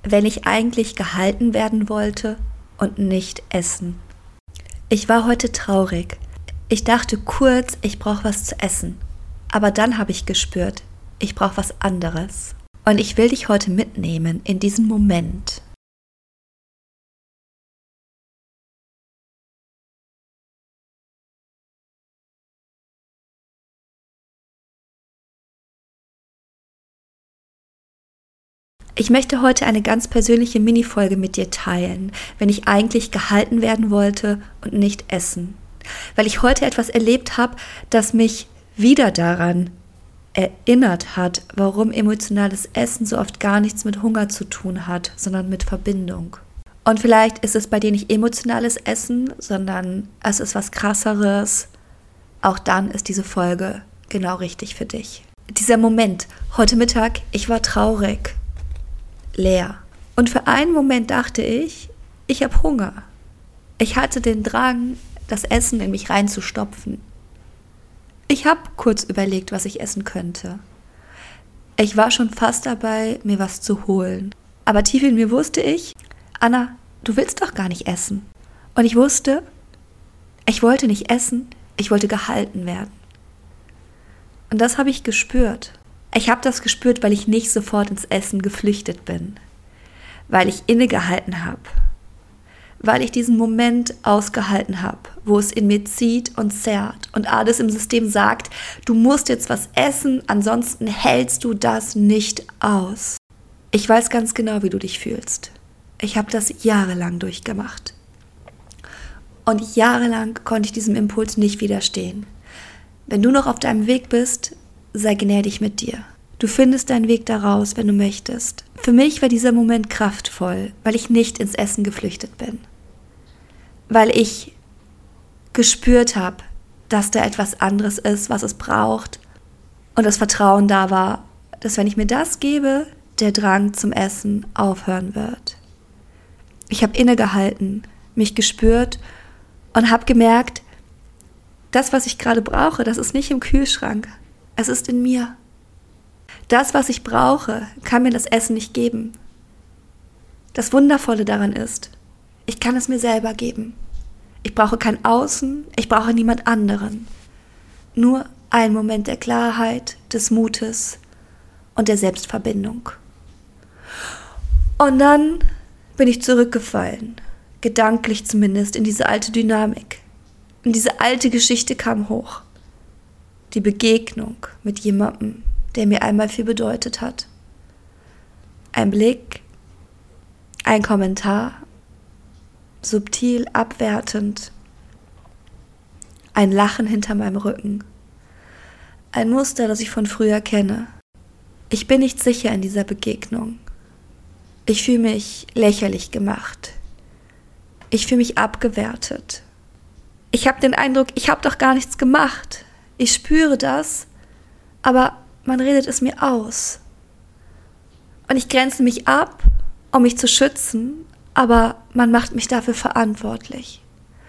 wenn ich eigentlich gehalten werden wollte und nicht essen. Ich war heute traurig. Ich dachte kurz, ich brauche was zu essen. Aber dann habe ich gespürt, ich brauche was anderes. Und ich will dich heute mitnehmen in diesen Moment. Ich möchte heute eine ganz persönliche Mini-Folge mit dir teilen, wenn ich eigentlich gehalten werden wollte und nicht essen. Weil ich heute etwas erlebt habe, das mich wieder daran erinnert hat, warum emotionales Essen so oft gar nichts mit Hunger zu tun hat, sondern mit Verbindung. Und vielleicht ist es bei dir nicht emotionales Essen, sondern es ist was Krasseres. Auch dann ist diese Folge genau richtig für dich. Dieser Moment, heute Mittag, ich war traurig. Leer. Und für einen Moment dachte ich habe Hunger. Ich hatte den Drang, das Essen in mich reinzustopfen. Ich habe kurz überlegt, was ich essen könnte. Ich war schon fast dabei, mir was zu holen. Aber tief in mir wusste ich, Anna, du willst doch gar nicht essen. Und ich wusste, ich wollte nicht essen, ich wollte gehalten werden. Und das habe ich gespürt. Ich habe das gespürt, weil ich nicht sofort ins Essen geflüchtet bin, weil ich innegehalten habe, weil ich diesen Moment ausgehalten habe, wo es in mir zieht und zerrt und alles im System sagt, du musst jetzt was essen, ansonsten hältst du das nicht aus. Ich weiß ganz genau, wie du dich fühlst. Ich habe das jahrelang durchgemacht. Und jahrelang konnte ich diesem Impuls nicht widerstehen. Wenn du noch auf deinem Weg bist, sei gnädig mit dir. Du findest deinen Weg daraus, wenn du möchtest. Für mich war dieser Moment kraftvoll, weil ich nicht ins Essen geflüchtet bin. Weil ich gespürt habe, dass da etwas anderes ist, was es braucht. Und das Vertrauen da war, dass wenn ich mir das gebe, der Drang zum Essen aufhören wird. Ich habe innegehalten, mich gespürt und habe gemerkt, das, was ich gerade brauche, das ist nicht im Kühlschrank. Es ist in mir. Das, was ich brauche, kann mir das Essen nicht geben. Das Wundervolle daran ist, ich kann es mir selber geben. Ich brauche kein Außen, ich brauche niemand anderen. Nur einen Moment der Klarheit, des Mutes und der Selbstverbindung. Und dann bin ich zurückgefallen, gedanklich zumindest, in diese alte Dynamik. Und diese alte Geschichte kam hoch. Die Begegnung mit jemandem, der mir einmal viel bedeutet hat. Ein Blick, ein Kommentar, subtil, abwertend, ein Lachen hinter meinem Rücken. Ein Muster, das ich von früher kenne. Ich bin nicht sicher in dieser Begegnung. Ich fühle mich lächerlich gemacht. Ich fühle mich abgewertet. Ich habe den Eindruck, ich habe doch gar nichts gemacht. Ich spüre das, aber man redet es mir aus. Und ich grenze mich ab, um mich zu schützen, aber man macht mich dafür verantwortlich.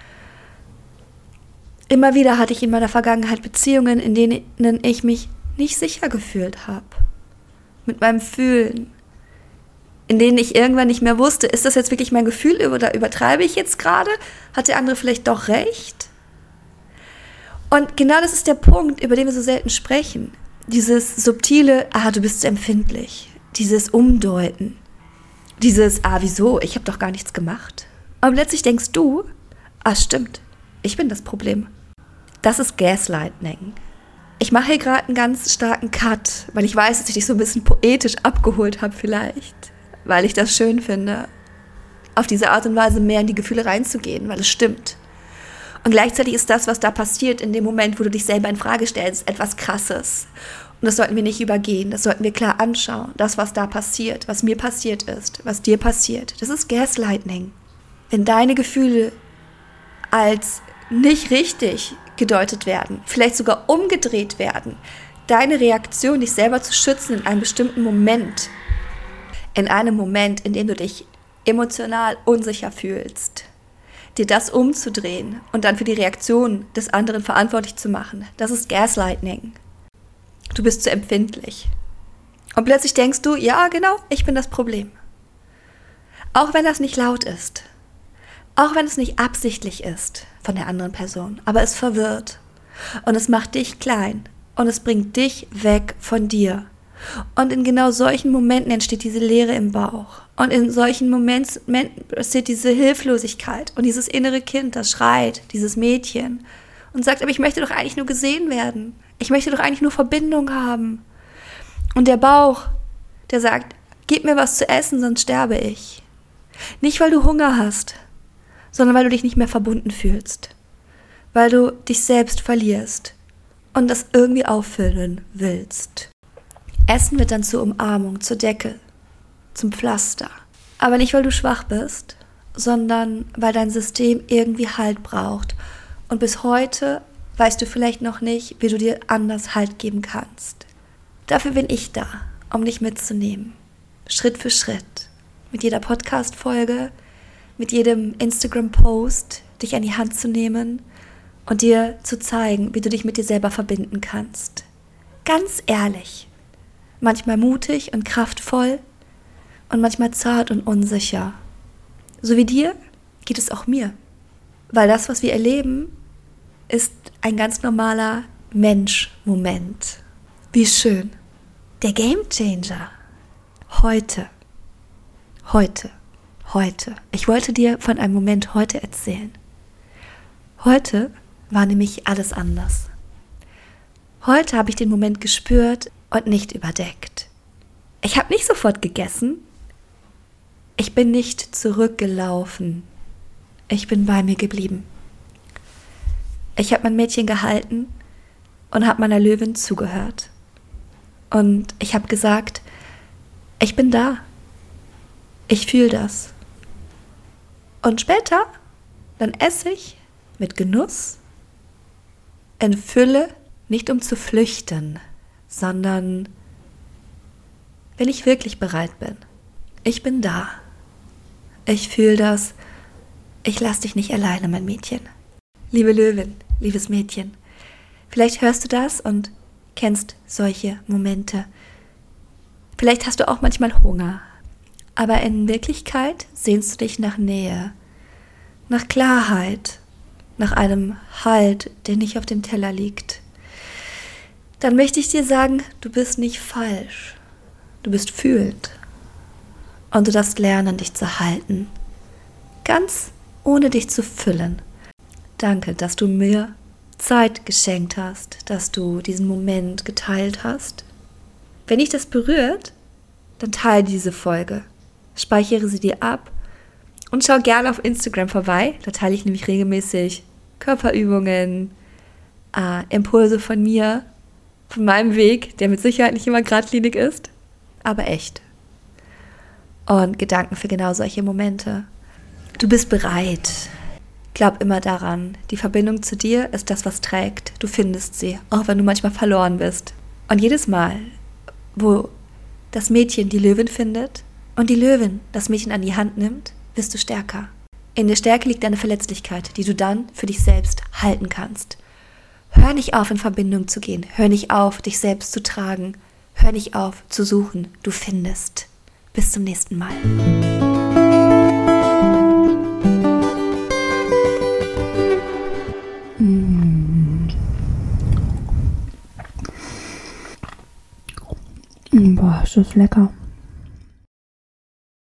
Immer wieder hatte ich in meiner Vergangenheit Beziehungen, in denen ich mich nicht sicher gefühlt habe. Mit meinem Fühlen. In denen ich irgendwann nicht mehr wusste, ist das jetzt wirklich mein Gefühl oder übertreibe ich jetzt gerade? Hat der andere vielleicht doch recht? Und genau das ist der Punkt, über den wir so selten sprechen. Dieses subtile, du bist empfindlich. Dieses Umdeuten. Dieses, wieso? Ich habe doch gar nichts gemacht. Und plötzlich denkst du, stimmt, ich bin das Problem. Das ist Gaslighting. Ich mache hier gerade einen ganz starken Cut, weil ich weiß, dass ich dich so ein bisschen poetisch abgeholt habe vielleicht. Weil ich das schön finde, auf diese Art und Weise mehr in die Gefühle reinzugehen, weil es stimmt. Und gleichzeitig ist das, was da passiert, in dem Moment, wo du dich selber in Frage stellst, etwas Krasses. Und das sollten wir nicht übergehen, das sollten wir klar anschauen. Das, was da passiert, was mir passiert ist, was dir passiert, das ist Gaslighting. Wenn deine Gefühle als nicht richtig gedeutet werden, vielleicht sogar umgedreht werden, deine Reaktion, dich selber zu schützen in einem bestimmten Moment, in einem Moment, in dem du dich emotional unsicher fühlst, dir das umzudrehen und dann für die Reaktion des anderen verantwortlich zu machen, das ist Gaslighting. Du bist zu empfindlich. Und plötzlich denkst du, ja genau, ich bin das Problem. Auch wenn das nicht laut ist. Auch wenn es nicht absichtlich ist von der anderen Person. Aber es verwirrt. Und es macht dich klein. Und es bringt dich weg von dir. Und in genau solchen Momenten entsteht diese Leere im Bauch. Und in solchen Momenten passiert diese Hilflosigkeit und dieses innere Kind, das schreit, dieses Mädchen und sagt, aber ich möchte doch eigentlich nur gesehen werden. Ich möchte doch eigentlich nur Verbindung haben. Und der Bauch, der sagt, gib mir was zu essen, sonst sterbe ich. Nicht, weil du Hunger hast, sondern weil du dich nicht mehr verbunden fühlst. Weil du dich selbst verlierst und das irgendwie auffüllen willst. Essen wird dann zur Umarmung, zur Decke, zum Pflaster. Aber nicht, weil du schwach bist, sondern weil dein System irgendwie Halt braucht. Und bis heute weißt du vielleicht noch nicht, wie du dir anders Halt geben kannst. Dafür bin ich da, um dich mitzunehmen. Schritt für Schritt. Mit jeder Podcast-Folge, mit jedem Instagram-Post, dich an die Hand zu nehmen und dir zu zeigen, wie du dich mit dir selber verbinden kannst. Ganz ehrlich. Manchmal mutig und kraftvoll und manchmal zart und unsicher. So wie dir geht es auch mir. Weil das, was wir erleben, ist ein ganz normaler Mensch-Moment. Wie schön. Der Gamechanger. Heute. Ich wollte dir von einem Moment heute erzählen. Heute war nämlich alles anders. Heute habe ich den Moment gespürt und nicht überdeckt. Ich habe nicht sofort gegessen. Ich bin nicht zurückgelaufen. Ich bin bei mir geblieben. Ich habe mein Mädchen gehalten und habe meiner Löwin zugehört. Und ich habe gesagt, ich bin da. Ich fühle das. Und später, dann esse ich mit Genuss, in Fülle, nicht um zu flüchten, sondern wenn ich wirklich bereit bin. Ich bin da. Ich fühle das. Ich lasse dich nicht alleine, mein Mädchen. Liebe Löwin, liebes Mädchen, vielleicht hörst du das und kennst solche Momente. Vielleicht hast du auch manchmal Hunger, aber in Wirklichkeit sehnst du dich nach Nähe, nach Klarheit, nach einem Halt, der nicht auf dem Teller liegt. Dann möchte ich dir sagen, du bist nicht falsch. Du bist fühlend. Und du darfst lernen, dich zu halten. Ganz ohne dich zu füllen. Danke, dass du mir Zeit geschenkt hast, dass du diesen Moment geteilt hast. Wenn dich das berührt, dann teile diese Folge. Speichere sie dir ab und schau gerne auf Instagram vorbei. Da teile ich nämlich regelmäßig Körperübungen, Impulse von mir, von meinem Weg, der mit Sicherheit nicht immer geradlinig ist, aber echt. Und Gedanken für genau solche Momente. Du bist bereit. Glaub immer daran, die Verbindung zu dir ist das, was trägt. Du findest sie, auch wenn du manchmal verloren bist. Und jedes Mal, wo das Mädchen die Löwin findet und die Löwin das Mädchen an die Hand nimmt, wirst du stärker. In der Stärke liegt deine Verletzlichkeit, die du dann für dich selbst halten kannst. Hör nicht auf, in Verbindung zu gehen. Hör nicht auf, dich selbst zu tragen. Hör nicht auf, zu suchen. Du findest. Bis zum nächsten Mal. Boah, ist das lecker.